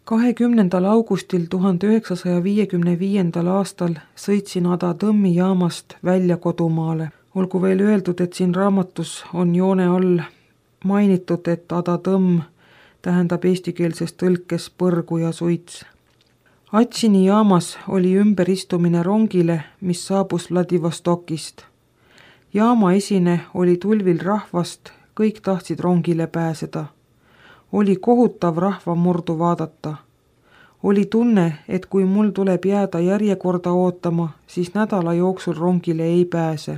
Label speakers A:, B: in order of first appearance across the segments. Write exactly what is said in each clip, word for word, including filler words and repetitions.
A: kahekümnendal augustil tuhande üheksasaja viiekümne viiendal aastal sõitsin Ada Tõmmi jaamast välja kodumaale. Olgu veel öeldud, et siin raamatus on joone all mainitud, et Ada Tõmm tähendab eestikeelses tõlkes põrgu ja suits. Atsini jaamas oli ümberistumine rongile, mis saabus Vladivostokist. Jaama esine oli tulvil rahvast, kõik tahtsid rongile pääseda. Oli kohutav rahvamurdu vaadata. Oli tunne, et kui mul tuleb jääda järjekorda ootama, siis nädala jooksul rongile ei pääse.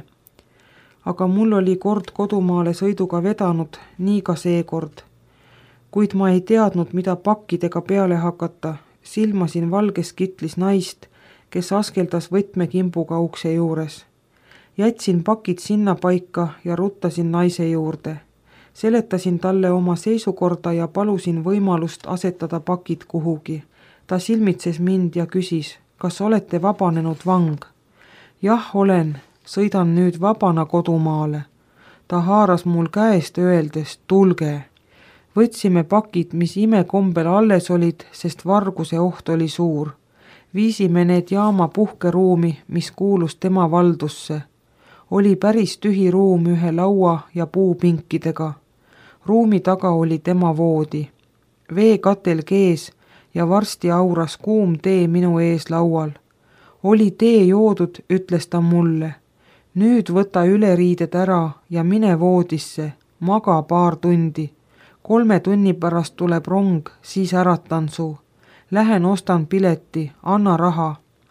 A: Aga mul oli kord kodumaale sõiduga vedanud, nii ka seekord. Kuid ma ei teadnud, mida pakkidega peale hakata, silmasin valges kitlis naist, kes askeldas võtmekimbuga ukse juures. Jätsin pakid sinna paika ja ruttasin naise juurde. Seletasin talle oma seisukorda ja palusin võimalust asetada pakid kuhugi. Ta silmitses mind ja küsis, kas olete vabanenud vang? Jah, olen, sõidan nüüd vabana kodumaale. Ta haaras mul käest öeldes, tulge. Võtsime pakid, mis imekombel alles olid, sest varguse oht oli suur. Viisime need jaama puhkeruumi, mis kuulus tema valdusse. Oli päris tühi ruum ühe laua ja puupinkidega. Ruumi taga oli tema voodi. Veekatel kees ja varsti auras kuum tee minu ees laual. Oli tee joodud, ütles ta mulle. Nüüd võta üleriided ära ja mine voodisse, maga paar tundi. Kolme tunni pärast tuleb rong, siis äratan su. Lähen ostan pileti, anna raha.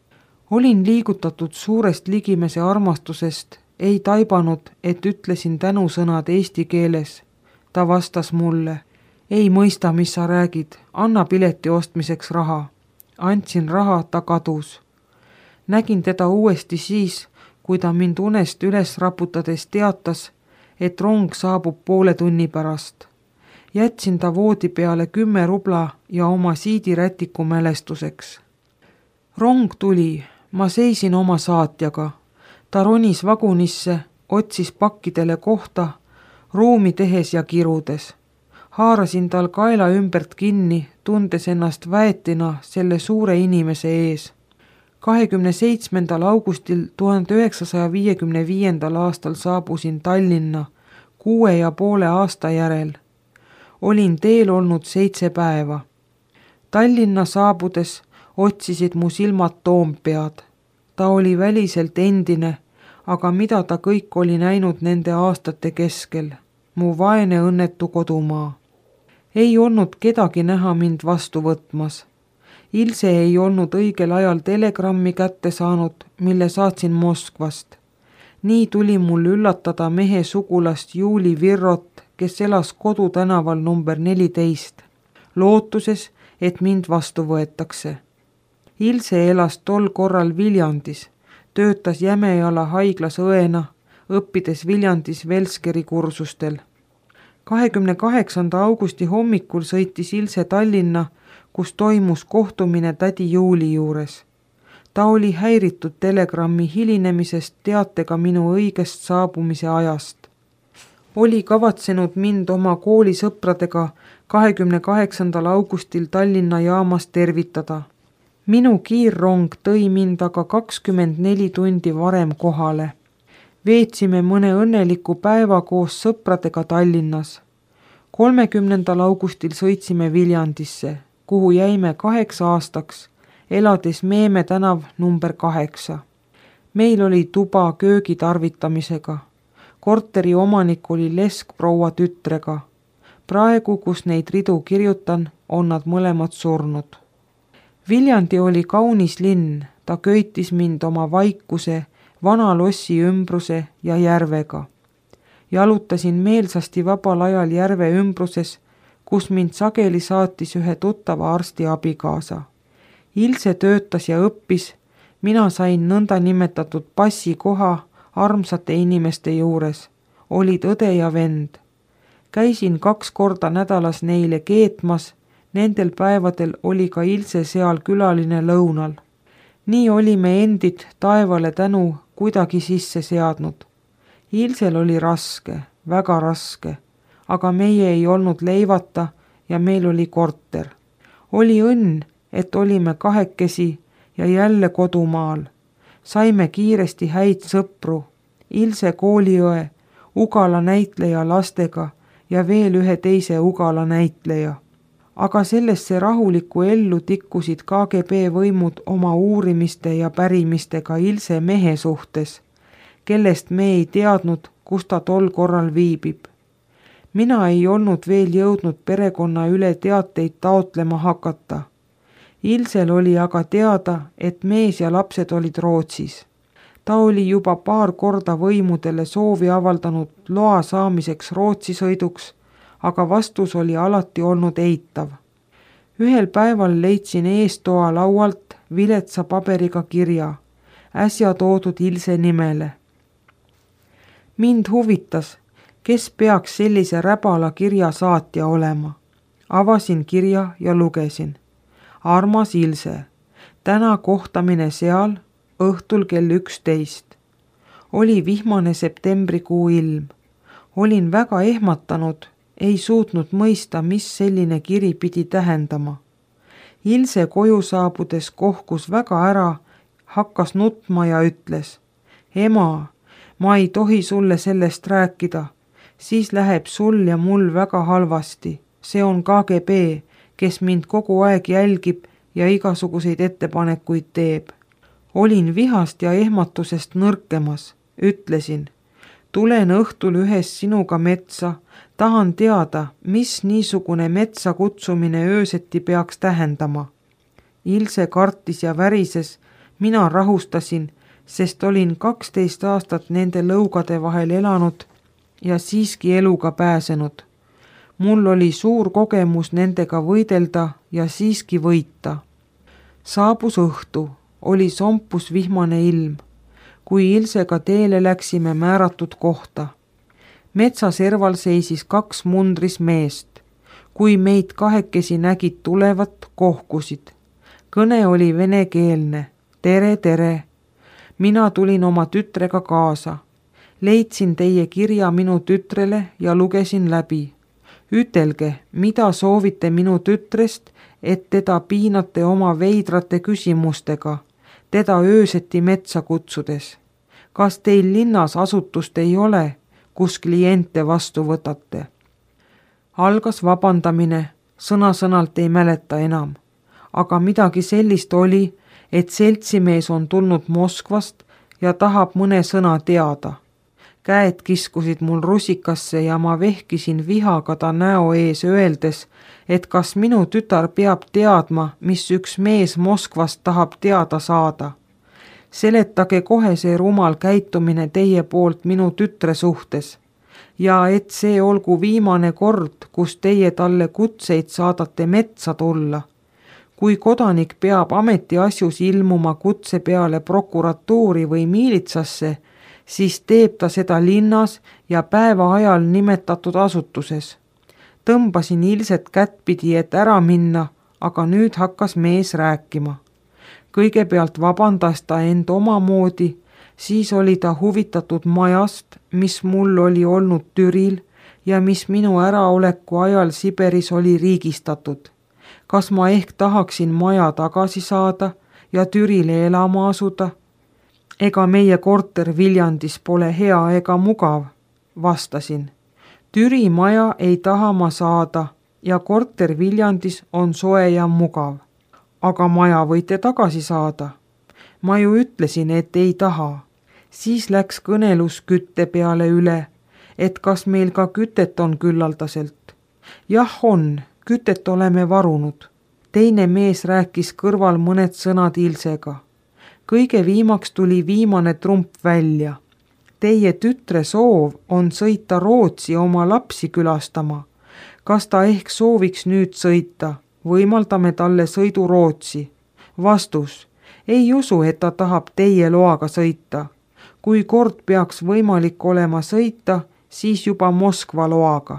A: Olin liigutatud suurest ligimese armastusest, ei taibanud, et ütlesin tänusõnad eesti keeles. Ta vastas mulle, ei mõista, mis sa räägid, anna pileti ostmiseks raha. Andsin raha, ta kadus. Nägin teda uuesti siis, kui ta mind unest üles raputades teatas, et rong saabub poole tunni pärast. Jätsin ta voodi peale kümme rubla ja oma siidirätiku mälestuseks. Rong tuli, ma seisin oma saatjaga. Ta ronis vagunisse, otsis pakkidele kohta, ruumi tehes ja kirudes. Haarasin tal kaela ümbert kinni, tundes ennast väetina selle suure inimese ees. kahekümne seitsmendal augustil tuhande üheksasaja viiekümne viiendal aastal saabusin Tallinna kuue ja poole aasta järel. Olin teel olnud seitse päeva. Tallinna saabudes otsisid mu silmad Toompead. Ta oli väliselt endine, aga mida ta kõik oli näinud nende aastate keskel. Mu vaene õnnetu kodumaa. Ei olnud kedagi näha mind vastu võtmas. Ilse ei olnud õigel ajal telegrammi kätte saanud, mille saatsin Moskvast. Nii tuli mul üllatada mehe sugulast Juuli Virrot, kes elas kodutänaval number neliteist, lootuses, et mind vastu võetakse. Ilse elas tol korral Viljandis, töötas Jämejala haiglas õena, õppides Viljandis Velskeri kursustel. kahekümne kaheksanda augusti hommikul sõitis Ilse Tallinna, kus toimus kohtumine tädi Juuli juures. Ta oli häiritud telegrammi hilinemisest teatega minu õigest saabumise ajast. Oli kavatsenud mind oma koolisõpradega kahekümne kaheksandal augustil Tallinna jaamas tervitada. Minu kiirrong tõi mind aga kakskümmend neli tundi varem kohale. Veetsime mõne õnneliku päeva koos sõpradega Tallinnas. kolmekümnendal augustil sõitsime Viljandisse, kuhu jäime kaheksa aastaks, elades Meeme tänav number kaheksa. Meil oli tuba köögi tarvitamisega. Korteri omanik oli leskproua tütrega. Praegu, kus neid ridu kirjutan, on nad mõlemad surnud. Viljandi oli kaunis linn, ta köitis mind oma vaikuse, vana lossi ümbruse ja järvega. Jalutasin meelsasti vabal ajal järve ümbruses, kus mind sageli saatis ühe tuttava arsti abikaasa. Ilse töötas ja õppis, mina sain nõnda nimetatud passikoha armsate inimeste juures, olid õde ja vend. Käisin kaks korda nädalas neile keetmas, nendel päevadel oli ka Ilse seal külaline lõunal. Nii olime endid taevale tänu kuidagi sisse seadnud. Ilsel oli raske, väga raske, aga meie ei olnud leivata ja meil oli korter. Oli õnn, et olime kahekesi ja jälle kodumaal. Saime kiiresti häid sõpru, Ilse kooliõe, Ugala näitleja lastega ja veel ühe teise Ugala näitleja. Aga sellesse rahulikku ellu tikkusid K G B võimud oma uurimiste ja pärimistega Ilse mehe suhtes, kellest me ei teadnud, kus ta tol korral viibib. Mina ei olnud veel jõudnud perekonna üle teateid taotlema hakata. Ilsel oli aga teada, et mees ja lapsed olid Rootsis. Ta oli juba paar korda võimudele soovi avaldanud loa saamiseks Rootsi sõiduks, aga vastus oli alati olnud eitav. Ühel päeval leidsin eestoa laualt viletsa paberiga kirja, äsja toodud Ilse nimele. Mind huvitas, kes peaks sellise räbala kirja saatja olema. Avasin kirja ja lugesin. Armas Ilse, täna kohtamine seal, õhtul kell üksteist. Oli vihmane septembrikuu ilm. Olin väga ehmatanud, ei suutnud mõista, mis selline kiri pidi tähendama. Ilse koju saabudes kohkus väga ära, hakkas nutma ja ütles, ema, ma ei tohi sulle sellest rääkida, siis läheb sul ja mul väga halvasti. See on K G B, kes mind kogu aeg jälgib ja igasuguseid ettepanekuid teeb. Olin vihast ja ehmatusest nõrkemas, ütlesin, tulen õhtul ühes sinuga metsa, tahan teada, mis niisugune metsa kutsumine ööseti peaks tähendama. Ilse kartis ja värises, mina rahustasin, sest olin kaksteist aastat nende lõugade vahel elanud ja siiski eluga pääsenud. Mul oli suur kogemus nendega võidelda ja siiski võita. Saabus õhtu, oli sompus vihmane ilm, kui Ilsega teele läksime määratud kohta. Metsaserval seisis kaks mundris meest. Kui meid kahekesi nägid tulevat, kohkusid. Kõne oli venekeelne. Tere, tere. Mina tulin oma tütrega kaasa. Leidsin teie kirja minu tütrele ja lugesin läbi. Ütelge, mida soovite minu tütrest, et teda piinate oma veidrate küsimustega, teda ööseti metsa kutsudes. Kas teil linnas asutust ei ole, kus kliente vastu võtate? Algas vabandamine, sõna-sõnalt ei mäleta enam. Aga midagi sellist oli, et seltsimees on tulnud Moskvast ja tahab mõne sõna teada. Käed kiskusid mul rusikasse ja ma vehkisin vihaga ta näo ees öeldes, et kas minu tütar peab teadma, mis üks mees Moskvast tahab teada saada. Seletage kohe see rumal käitumine teie poolt minu tütre suhtes ja et see olgu viimane kord, kus teie talle kutseid saadate metsa tulla. Kui kodanik peab ametiasjus ilmuma kutse peale prokuratuuri või miilitsasse, siis teeb ta seda linnas ja päeva ajal nimetatud asutuses. Tõmbasin Ilset kättpidi, et ära minna, aga nüüd hakkas mees rääkima. Kõigepealt vabandas ta end omamoodi, siis oli ta huvitatud majast, mis mul oli olnud Türil ja mis minu äraoleku ajal Siberis oli riigistatud. Kas ma ehk tahaksin maja tagasi saada ja Türile elama asuda? Ega meie korter Viljandis pole hea ega mugav, vastasin. Türi maja ei taha ma saada ja korter Viljandis on soe ja mugav. Aga maja võite tagasi saada. Ma ju ütlesin, et ei taha. Siis läks kõnelus kütte peale üle, et kas meil ka kütet on küllaldaselt. Jah on, kütet oleme varunud. Teine mees rääkis kõrval mõned sõnad Ilsega. Kõige viimaks tuli viimane trump välja. Teie tütre soov on sõita Rootsi oma lapsi külastama. Kas ta ehk sooviks nüüd sõita? Võimaldame talle sõidu Rootsi. Vastus. Ei usu, et ta tahab teie loaga sõita. Kui kord peaks võimalik olema sõita, siis juba Moskva loaga.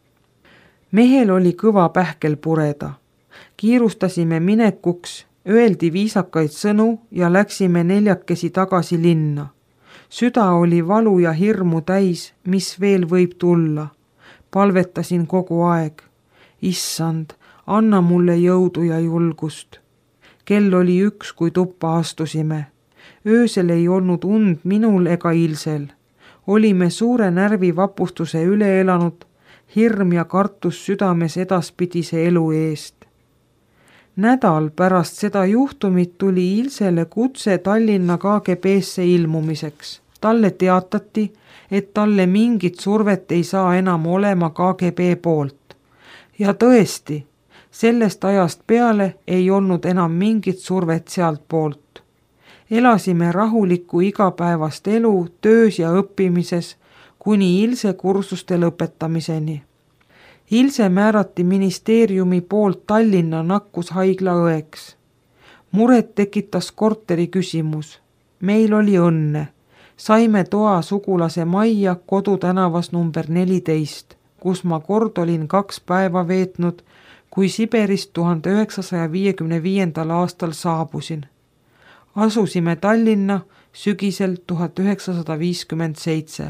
A: Mehel oli kõva pähkel pureda. Kiirustasime minekuks, öeldi viisakaid sõnu ja läksime neljakesi tagasi linna. Süda oli valu ja hirmu täis, mis veel võib tulla. Palvetasin kogu aeg. Issand, anna mulle jõudu ja julgust. Kell oli üks, kui tuppa astusime. Öösel ei olnud und minul ega Ilsel. Olime suure närvivapustuse üle elanud, hirm ja kartus südames edaspidise elu eest. Nädal pärast seda juhtumit tuli Ilsele kutse Tallinna K G B-sse ilmumiseks. Talle teatati, et talle mingit survet ei saa enam olema K G B poolt. Ja tõesti, sellest ajast peale ei olnud enam mingit survet sealt poolt. Elasime rahulikku igapäevast elu töös ja õppimises kuni Ilse kursuste lõpetamiseni. Ilse määrati ministeeriumi poolt Tallinna nakkushaigla õeks. Muret tekitas korteri küsimus. Meil oli õnne. Saime toa sugulase majja Kodutänavas number neliteist, kus ma kord olin kaks päeva veetnud, kui Siberist tuhande üheksasaja viiekümne viiendal aastal saabusin. Asusime Tallinna sügisel tuhat üheksasada viiskümmend seitse.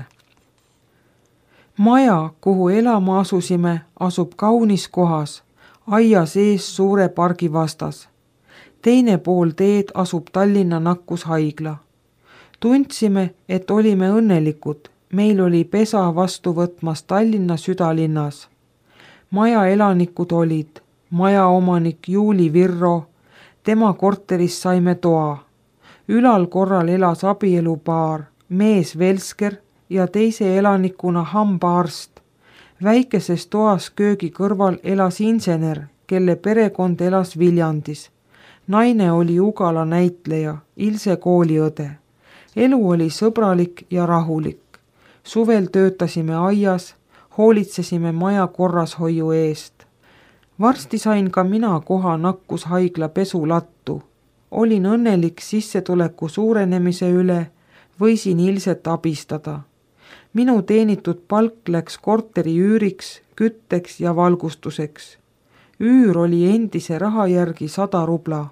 A: Maja, kuhu elama asusime, asub kaunis kohas, aia sees suure pargi vastas. Teine pool teed asub Tallinna nakkushaigla. Tundsime, et olime õnnelikud. Meil oli pesa vastu võtmas Tallinna südalinnas. Maja elanikud olid maja omanik Juuli Virro, tema korteris saime toa. Ülal korral elas abielupaar, mees Velsker ja teise elanikuna hambaarst. Väikeses toas köögi kõrval elas insener, kelle perekond elas Viljandis. Naine oli Ugala näitleja, Ilse kooliõde. Elu oli sõbralik ja rahulik. Suvel töötasime aias, hoolitsesime maja korrashoiu eest. Varsti sain ka mina koha nakkushaigla pesulattu. Olin õnnelik sissetuleku suurenemise üle, võisin Ilset abistada. Minu teenitud palk läks korteri üüriks, kütteks ja valgustuseks. Üür oli endise raha järgi sada rubla.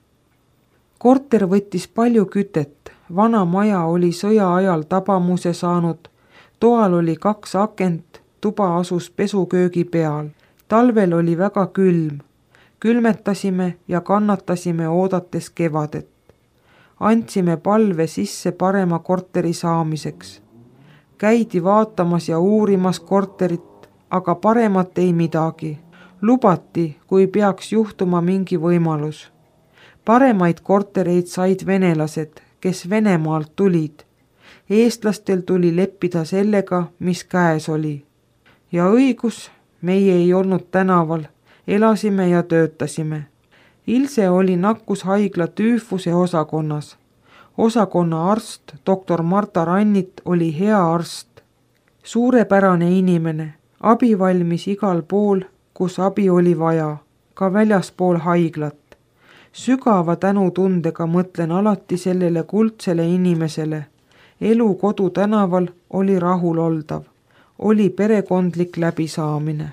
A: Korter võttis palju kütet, vana maja oli sõja ajal tabamuse saanud, toal oli kaks akent, tuba asus pesuköögi peal. Talvel oli väga külm. Külmetasime ja kannatasime oodates kevadet. Andsime palve sisse parema korteri saamiseks. Käidi vaatamas ja uurimas korterit, aga paremat ei midagi. Lubati, kui peaks juhtuma mingi võimalus. Paremaid kortereid said venelased, kes Venemaalt tulid. Eestlastel tuli leppida sellega, mis käes oli. Ja õigus, meie ei olnud tänaval, elasime ja töötasime. Ilse oli nakkushaigla tüüfuse osakonnas. Osakonna arst, doktor Marta Rannit oli hea arst. Suurepärane inimene, abivalmis igal pool, kus abi oli vaja, ka väljaspool haiglat. Sügava tänutundega mõtlen alati sellele kuldsele inimesele. Elu Kodutänaval oli rahuloldav, oli perekondlik läbisaamine.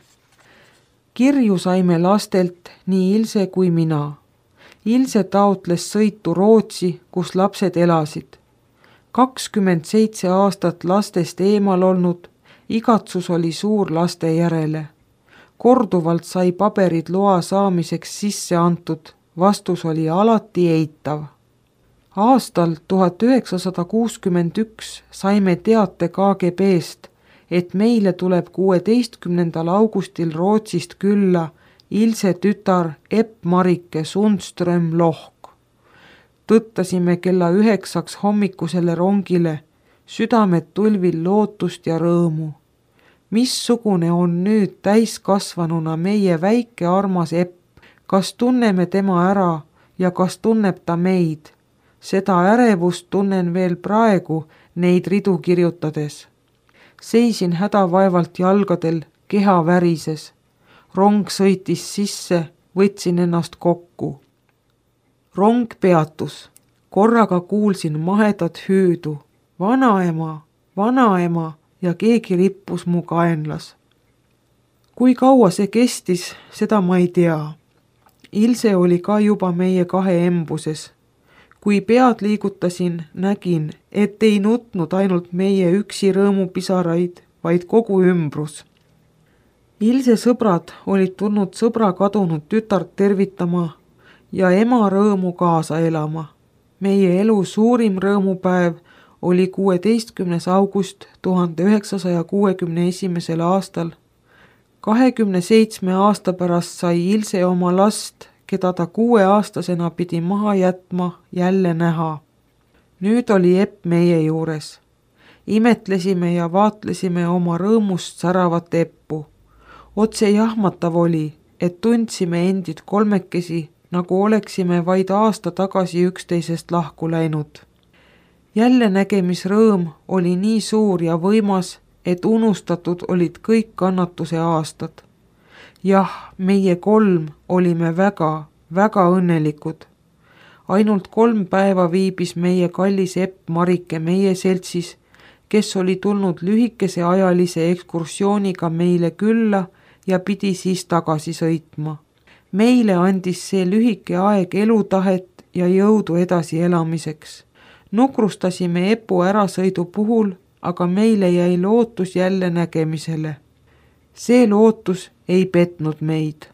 A: Kirju saime lastelt nii Ilse kui mina. Ilse taotles sõitu Rootsi, kus lapsed elasid. kakskümmend seitse aastat lastest eemal olnud, igatsus oli suur laste järele. Korduvalt sai paberid loa saamiseks sisse antud, vastus oli alati eitav. Aastal tuhat üheksasada kuuskümmend üks saime teate K G B-st, et meile tuleb kuueteistkümnendal augustil Rootsist külla Ilse tütar Epp-Marike Sundström Lohk. Tõttasime kella üheksaks hommikusele rongile, südamed tulvil lootust ja rõõmu. Missugune on nüüd täiskasvanuna meie väike armas Epp, kas tunneme tema ära ja kas tunneb ta meid? Seda ärevust tunnen veel praegu neid ridu kirjutades. Seisin hädavaevalt jalgadel, keha värises. Rong sõitis sisse, võtsin ennast kokku. Rong peatus. Korraga kuulsin mahedat hüüdu. Vanaema, vanaema ja keegi rippus mu kaenlas. Kui kaua see kestis, seda ma ei tea. Ilse oli ka juba meie kahe embuses. Kui pead liigutasin, nägin, et ei nutnud ainult meie üksi rõõmupisaraid, vaid kogu ümbrus. Ilse sõbrad olid tulnud sõbra kadunud tütart tervitama ja ema rõõmu kaasa elama. Meie elu suurim rõõmupäev oli kuueteistkümnes august tuhande üheksasaja kuuekümne esimesel aastal. kahekümne seitsme aasta pärast sai Ilse oma last, keda ta kuueaastasena pidi maha jätma, jälle näha. Nüüd oli Epp meie juures. Imetlesime ja vaatlesime oma rõõmust säravat Eppu. Otse jahmatav oli, et tundsime endid kolmekesi, nagu oleksime vaid aasta tagasi üksteisest lahku läinud. Jälle nägemisrõõm oli nii suur ja võimas, et unustatud olid kõik kannatuse aastad. Jah, meie kolm olime väga, väga õnnelikud. Ainult kolm päeva viibis meie kallis Epp Marike meie seltsis, kes oli tulnud lühikese ajalise ekskursiooniga meile külla ja pidi siis tagasi sõitma. Meile andis see lühike aeg elutahet ja jõudu edasi elamiseks. Nukrustasime Epu ärasõidu puhul, aga meile jäi lootus jälle nägemisele. See lootus ei petnud meid.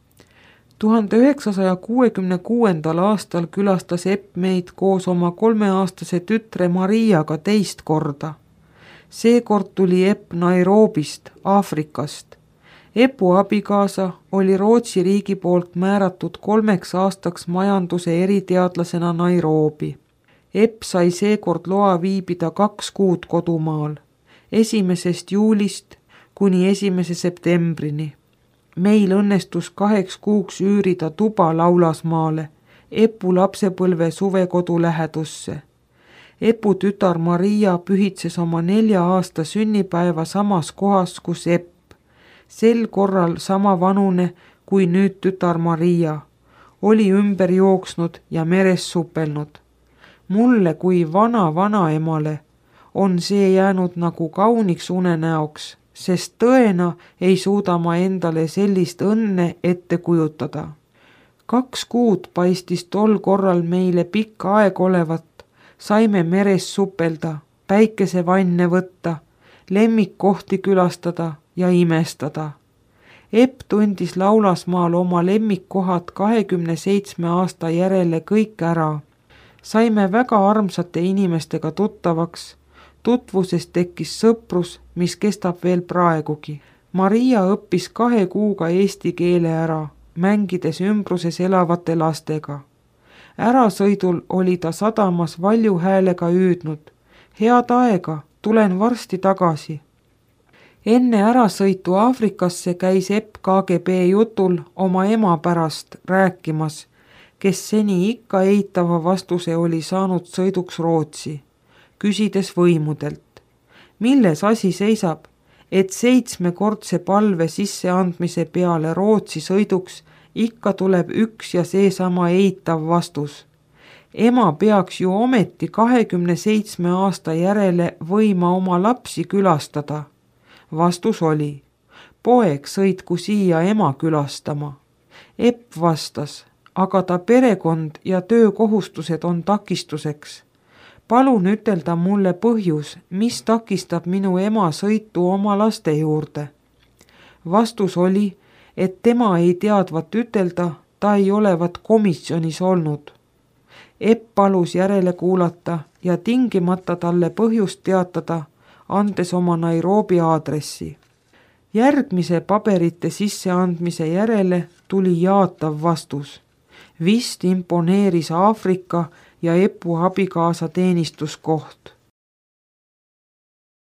A: tuhande üheksasaja kuuekümne kuuendal aastal külastas Epp meid koos oma kolmeaastase tütre Mariaga teist korda. Seekord tuli Epp Nairobist, Aafrikast. Epu abikaasa oli Rootsi riigi poolt määratud kolmeks aastaks majanduse eriteadlasena Nairobi. Epp sai seekord loa viibida kaks kuud kodumaal, esimesest juulist kuni esimese septembrini. Meil õnnestus kaheks kuuks üürida tuba Laulasmaale, Epu lapsepõlve suvekodu lähedusse. Epu tütar Maria pühitses oma nelja aasta sünnipäeva samas kohas, kus Epp. Sel korral sama vanune kui nüüd tütar Maria. Oli ümber jooksnud ja meres supelnud. Mulle kui vana vanaemale on see jäänud nagu kauniks unenäoks, sest tõena ei suuda ma endale sellist õnne ette kujutada. Kaks kuud paistis tol korral meile pikka aeg olevat. Saime meres supelda, päikesevanne võtta, lemmikkohti külastada ja imestada. Epp tundis Laulasmaal oma lemmikkohad kahekümne seitsme aasta järele kõik ära. Saime väga armsate inimestega tuttavaks. Tutvusest tekkis sõprus, mis kestab veel praegugi. Maria õppis kahe kuuga eesti keele ära, mängides ümbruses elavate lastega. Ärasõidul oli ta sadamas valju häälega hüüdnud. Head aega, tulen varsti tagasi. Enne ärasõitu Aafrikasse käis Epp K G B jutul oma ema pärast rääkimas, kes seni ikka eitava vastuse oli saanud sõiduks Rootsi, küsides võimudelt. Milles asi seisab, et seitsmekordse palve sisseandmise peale Rootsi sõiduks ikka tuleb üks ja seesama eitav vastus. Ema peaks ju ometi kahekümne seitsme aasta järele võima oma lapsi külastada. Vastus oli, poeg sõitku siia ema külastama. Epp vastas, aga ta perekond ja töökohustused on takistuseks. Palun ütelda mulle põhjus, mis takistab minu ema sõitu oma laste juurde. Vastus oli, et tema ei teadvat ütelda, ta ei olevat komisjonis olnud. Epp palus järele kuulata ja tingimata talle põhjust teatada, andes oma Nairobi aadressi. Järgmise paberite sisseandmise järele tuli jaatav vastus. Vist imponeeris Aafrika ja Epu abikaasa teenistuskoht.